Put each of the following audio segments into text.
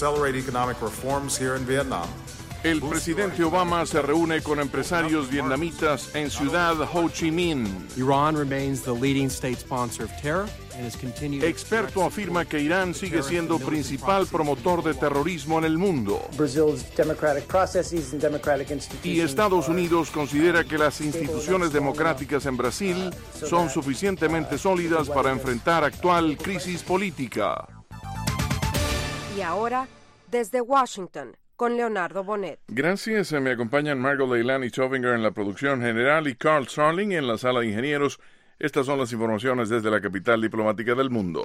accelerate economic reforms here in Vietnam. El presidente Obama se reúne con empresarios vietnamitas en Ciudad Ho Chi Minh. Iran remains the leading state sponsor of terror and has continued. Experto afirma que Irán sigue siendo principal promotor de terrorismo en el mundo. Y Estados Unidos considera que las instituciones democráticas en Brasil son suficientemente sólidas para enfrentar actual crisis política. Y ahora, desde Washington, con Leonardo Bonet. Gracias. Me acompañan Margot Leilani Chovinger en la producción general y Carl Starling en la sala de ingenieros. Estas son las informaciones desde la capital diplomática del mundo.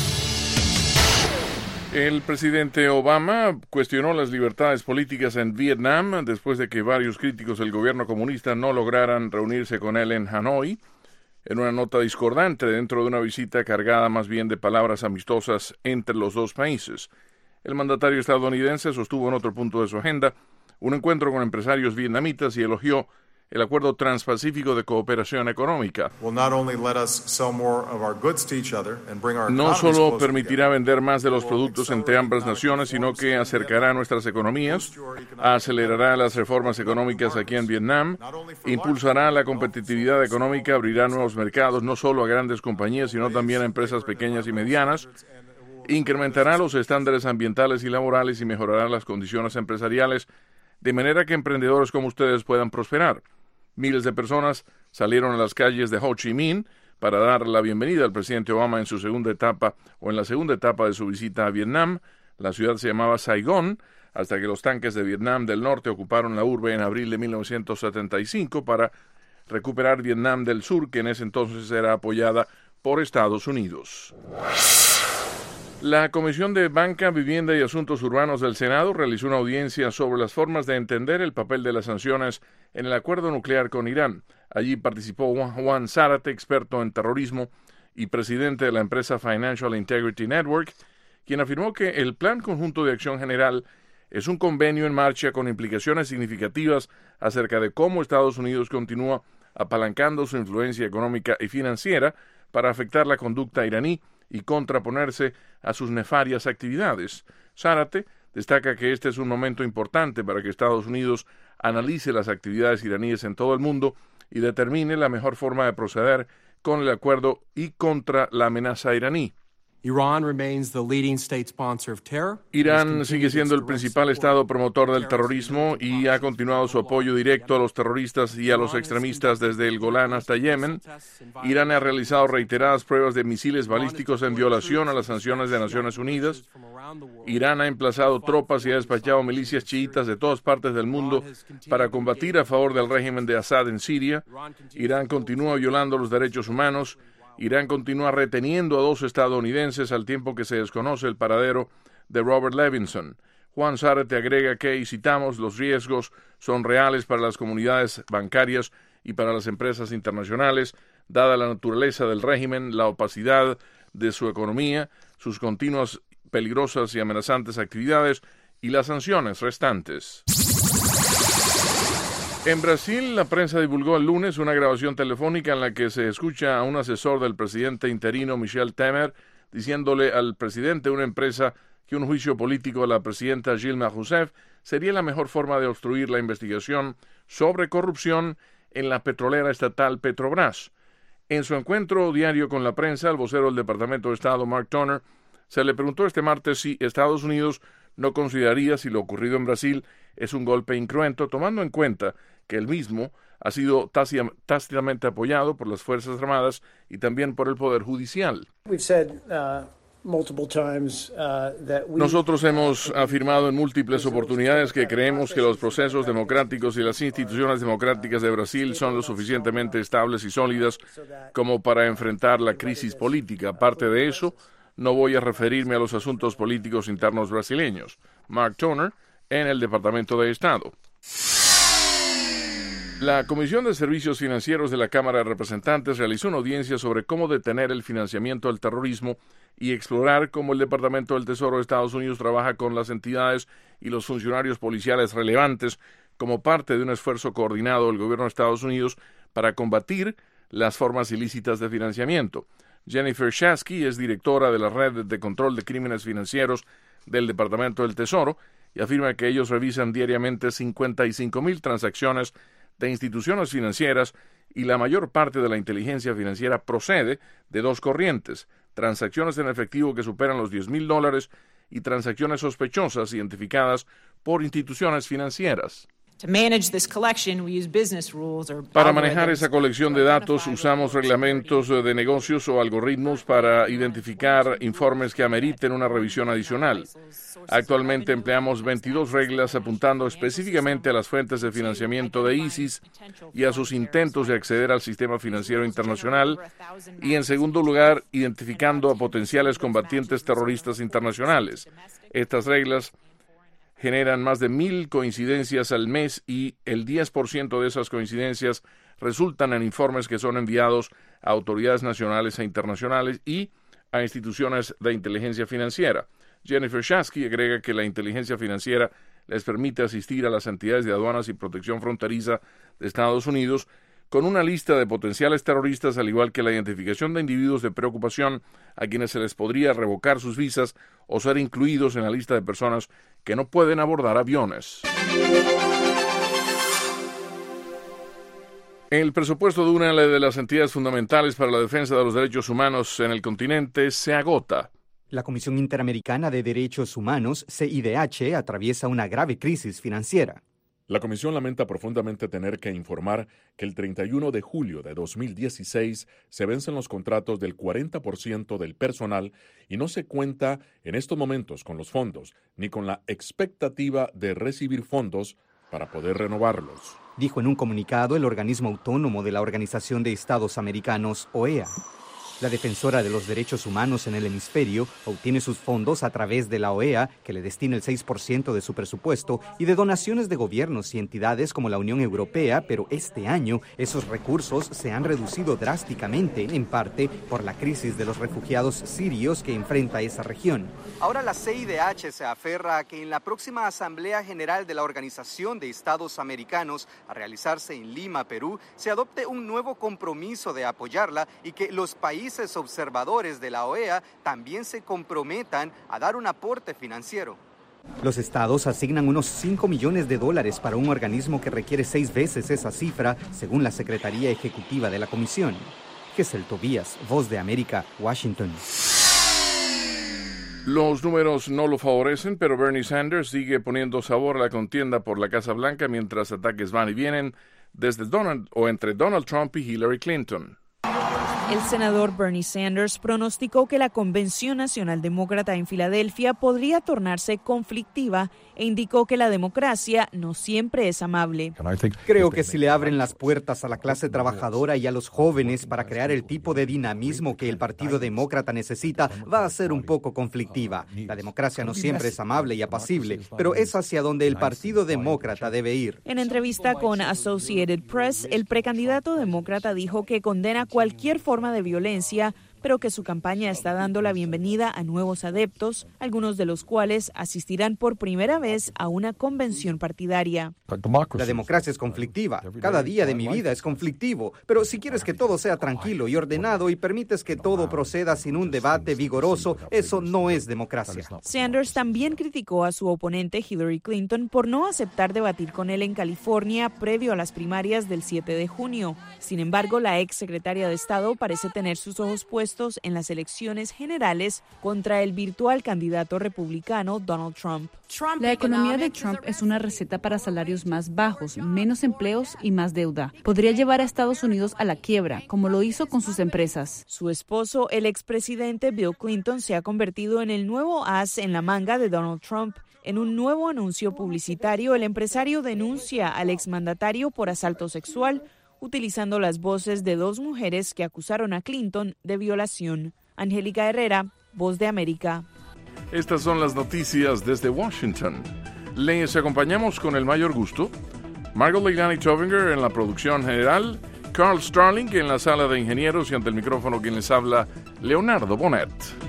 El presidente Obama cuestionó las libertades políticas en Vietnam después de que varios críticos del gobierno comunista no lograran reunirse con él en Hanoi, en una nota discordante dentro de una visita cargada más bien de palabras amistosas entre los dos países. El mandatario estadounidense sostuvo en otro punto de su agenda un encuentro con empresarios vietnamitas y elogió el acuerdo transpacífico de cooperación económica. No solo permitirá vender más de los productos entre ambas naciones, sino que acercará nuestras economías, acelerará las reformas económicas aquí en Vietnam, impulsará la competitividad económica, abrirá nuevos mercados no solo a grandes compañías, sino también a empresas pequeñas y medianas, incrementará los estándares ambientales y laborales y mejorará las condiciones empresariales, de manera que emprendedores como ustedes puedan prosperar. Miles de personas salieron a las calles de Ho Chi Minh para dar la bienvenida al presidente Obama en su segunda etapa o en la segunda etapa de su visita a Vietnam. La ciudad se llamaba Saigón, hasta que los tanques de Vietnam del Norte ocuparon la urbe en abril de 1975 para recuperar Vietnam del Sur, que en ese entonces era apoyada por Estados Unidos. La Comisión de Banca, Vivienda y Asuntos Urbanos del Senado realizó una audiencia sobre las formas de entender el papel de las sanciones en el acuerdo nuclear con Irán. Allí participó Juan Zárate, experto en terrorismo y presidente de la empresa Financial Integrity Network, quien afirmó que el Plan Conjunto de Acción General es un convenio en marcha con implicaciones significativas acerca de cómo Estados Unidos continúa apalancando su influencia económica y financiera para afectar la conducta iraní y contraponerse a sus nefarias actividades. Zárate destaca que este es un momento importante para que Estados Unidos analice las actividades iraníes en todo el mundo y determine la mejor forma de proceder con el acuerdo y contra la amenaza iraní. Irán sigue siendo el principal estado promotor del terrorismo y ha continuado su apoyo directo a los terroristas y a los extremistas desde el Golán hasta Yemen. Irán ha realizado reiteradas pruebas de misiles balísticos en violación a las sanciones de Naciones Unidas. Irán ha emplazado tropas y ha despachado milicias chiitas de todas partes del mundo para combatir a favor del régimen de Assad en Siria. Irán continúa violando los derechos humanos. Irán continúa reteniendo a 2 estadounidenses al tiempo que se desconoce el paradero de Robert Levinson. Juan Zárate agrega que, y citamos, los riesgos son reales para las comunidades bancarias y para las empresas internacionales, dada la naturaleza del régimen, la opacidad de su economía, sus continuas peligrosas y amenazantes actividades y las sanciones restantes. En Brasil, la prensa divulgó el lunes una grabación telefónica en la que se escucha a un asesor del presidente interino Michel Temer diciéndole al presidente de una empresa que un juicio político a la presidenta Dilma Rousseff sería la mejor forma de obstruir la investigación sobre corrupción en la petrolera estatal Petrobras. En su encuentro diario con la prensa, el vocero del Departamento de Estado, Mark Toner, se le preguntó este martes si Estados Unidos no consideraría si lo ocurrido en Brasil es un golpe incruento, tomando en cuenta que el mismo ha sido tácitamente apoyado por las Fuerzas Armadas y también por el Poder Judicial. Nosotros hemos afirmado en múltiples oportunidades que creemos que los procesos democráticos y las instituciones democráticas de Brasil son lo suficientemente estables y sólidas como para enfrentar la crisis política. Aparte de eso, no voy a referirme a los asuntos políticos internos brasileños. Mark Toner, en el Departamento de Estado. La Comisión de Servicios Financieros de la Cámara de Representantes realizó una audiencia sobre cómo detener el financiamiento del terrorismo y explorar cómo el Departamento del Tesoro de Estados Unidos trabaja con las entidades y los funcionarios policiales relevantes como parte de un esfuerzo coordinado del gobierno de Estados Unidos para combatir las formas ilícitas de financiamiento. Jennifer Shasky es directora de la Red de Control de Crímenes Financieros del Departamento del Tesoro y afirma que ellos revisan diariamente 55,000 transacciones de instituciones financieras y la mayor parte de la inteligencia financiera procede de dos corrientes: transacciones en efectivo que superan los $10,000 y transacciones sospechosas identificadas por instituciones financieras. Para manejar esa colección de datos usamos reglamentos de negocios o algoritmos para identificar informes que ameriten una revisión adicional. Actualmente empleamos 22 reglas apuntando específicamente a las fuentes de financiamiento de ISIS y a sus intentos de acceder al sistema financiero internacional y, en segundo lugar, identificando a potenciales combatientes terroristas internacionales. Estas reglas generan más de 1,000 coincidencias al mes y el 10% de esas coincidencias resultan en informes que son enviados a autoridades nacionales e internacionales y a instituciones de inteligencia financiera. Jennifer Shasky agrega que la inteligencia financiera les permite asistir a las entidades de aduanas y protección fronteriza de Estados Unidos con una lista de potenciales terroristas, al igual que la identificación de individuos de preocupación a quienes se les podría revocar sus visas o ser incluidos en la lista de personas que no pueden abordar aviones. El presupuesto de una de las entidades fundamentales para la defensa de los derechos humanos en el continente se agota. La Comisión Interamericana de Derechos Humanos, CIDH, atraviesa una grave crisis financiera. La Comisión lamenta profundamente tener que informar que el 31 de julio de 2016 se vencen los contratos del 40% del personal y no se cuenta en estos momentos con los fondos ni con la expectativa de recibir fondos para poder renovarlos, dijo en un comunicado el organismo autónomo de la Organización de Estados Americanos, OEA. La defensora de los derechos humanos en el hemisferio obtiene sus fondos a través de la OEA, que le destina el 6% de su presupuesto, y de donaciones de gobiernos y entidades como la Unión Europea, pero este año esos recursos se han reducido drásticamente, en parte por la crisis de los refugiados sirios que enfrenta esa región. Ahora la CIDH se aferra a que en la próxima Asamblea General de la Organización de Estados Americanos, a realizarse en Lima, Perú, se adopte un nuevo compromiso de apoyarla y que los países observadores de la OEA también se comprometan a dar un aporte financiero. Los estados asignan unos $5 millones para un organismo que requiere 6 veces esa cifra, según la Secretaría Ejecutiva de la Comisión. Gesell Tobías, Voz de América, Washington. Los números no lo favorecen, pero Bernie Sanders sigue poniendo sabor a la contienda por la Casa Blanca mientras ataques van y vienen entre Donald Trump y Hillary Clinton. El senador Bernie Sanders pronosticó que la Convención Nacional Demócrata en Filadelfia podría tornarse conflictiva e indicó que la democracia no siempre es amable. Creo que si le abren las puertas a la clase trabajadora y a los jóvenes para crear el tipo de dinamismo que el Partido Demócrata necesita, va a ser un poco conflictiva. La democracia no siempre es amable y apacible, pero es hacia donde el Partido Demócrata debe ir. En entrevista con Associated Press, el precandidato demócrata dijo que condena cualquier forma de violencia, pero que su campaña está dando la bienvenida a nuevos adeptos, algunos de los cuales asistirán por primera vez a una convención partidaria. La democracia es conflictiva. Cada día de mi vida es conflictivo. Pero si quieres que todo sea tranquilo y ordenado y permites que todo proceda sin un debate vigoroso, eso no es democracia. Sanders también criticó a su oponente Hillary Clinton por no aceptar debatir con él en California previo a las primarias del 7 de junio. Sin embargo, la ex secretaria de Estado parece tener sus ojos puestos en las elecciones generales contra el virtual candidato republicano Donald Trump. La economía de Trump es una receta para salarios más bajos, menos empleos y más deuda. Podría llevar a Estados Unidos a la quiebra, como lo hizo con sus empresas. Su esposo, el expresidente Bill Clinton, se ha convertido en el nuevo as en la manga de Donald Trump. En un nuevo anuncio publicitario, el empresario denuncia al exmandatario por asalto sexual, utilizando las voces de 2 mujeres que acusaron a Clinton de violación. Angélica Herrera, Voz de América. Estas son las noticias desde Washington. Les acompañamos con el mayor gusto Margot Leilani Tovinger en la producción general, Carl Starling en la sala de ingenieros y ante el micrófono quien les habla, Leonardo Bonet.